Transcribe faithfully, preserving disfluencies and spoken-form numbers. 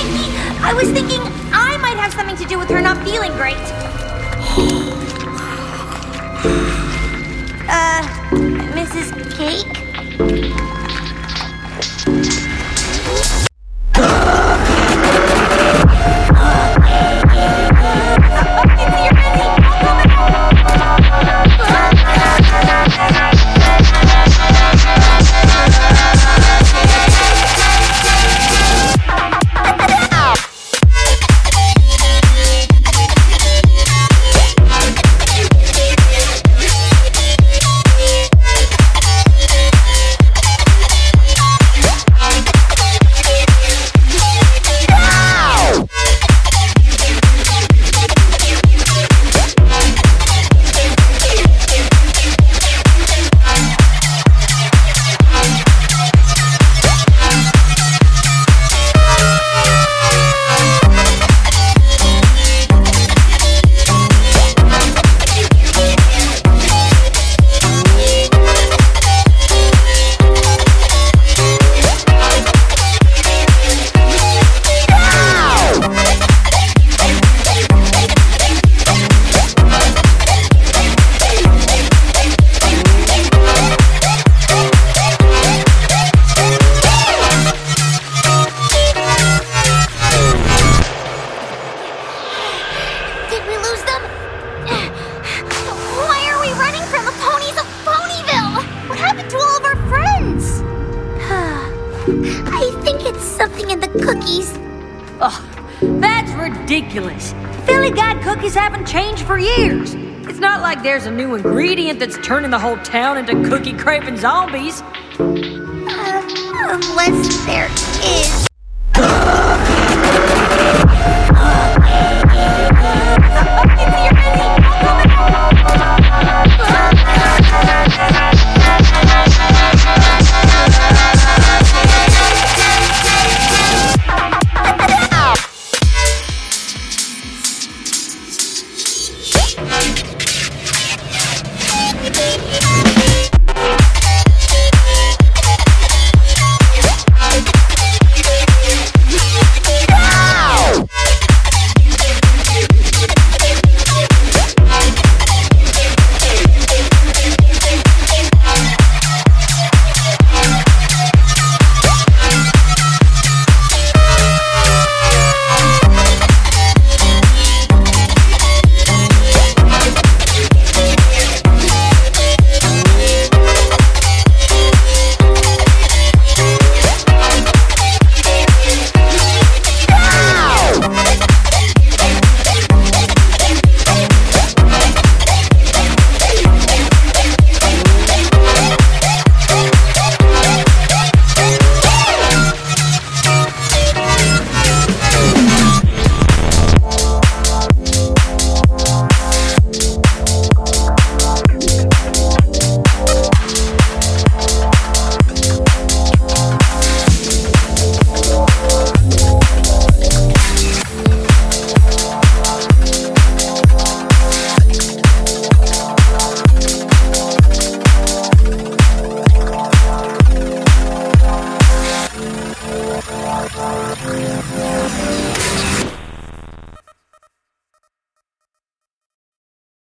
Mickey, I was thinking I might have something to do with her not feeling great. Uh, Missus Cake? I think it's something in the cookies. Oh, that's ridiculous. Philly Guide cookies haven't changed for years. It's not like there's a new ingredient that's turning the whole town into cookie-craving zombies. Uh, unless there is.